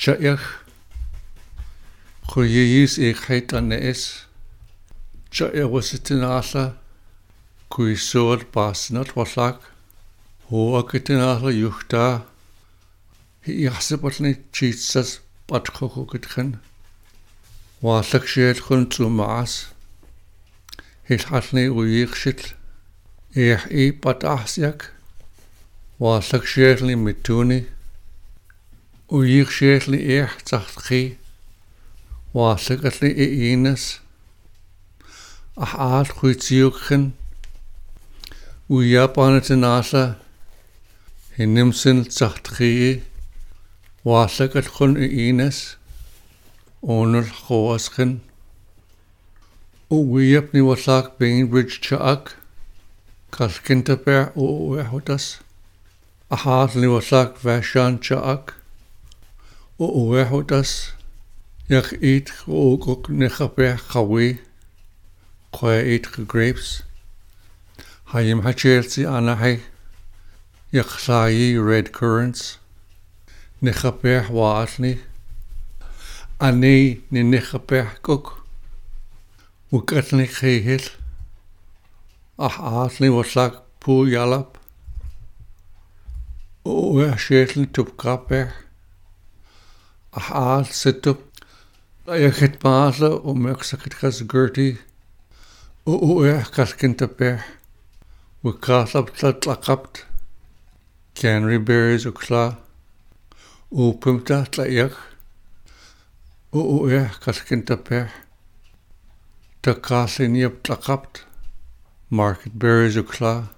Cha'ich Khuyis Ikhaitan is Cha'ich was it in Asla Kuisor Basnat Waslak Hoakitin Asla Yuchta Yasipatni Cheatsas Patkokitchen Waslak Shed Kun to Maas Hithatni Uyikshit Pat Asyak Waslak Shedli Mituni Uyikshedli Tachtki Waslakatli Ines Ahat Kuitiukchen Uyapanatinaasa Hinimsin Tachtki Waslakat Kun Ines Onul Hoasken Uyapni Waslak Bainbridge Chaak Kalkintaper Uehotas Ahatli Waslak Vashan Chaak Uehotas Yak eat Ogok Nechaper Kawi Kwa eat grapes Hayim Hachelsi Anahe Yaksayi red currants Nechaper Waatni Ani ni Nechaper Cook Ukatni Khehil Ahatli Waslak Pu Yalap Ueshetli Tupkaper Ahat Situp Yakit Basla Mexakitkas Gertie Kaskintaper Wikasap Tlatlakapt Canary berries Ukla Pumta Tlayak Kaskintaper Takasin Yap Tlakapt Market berries Ukla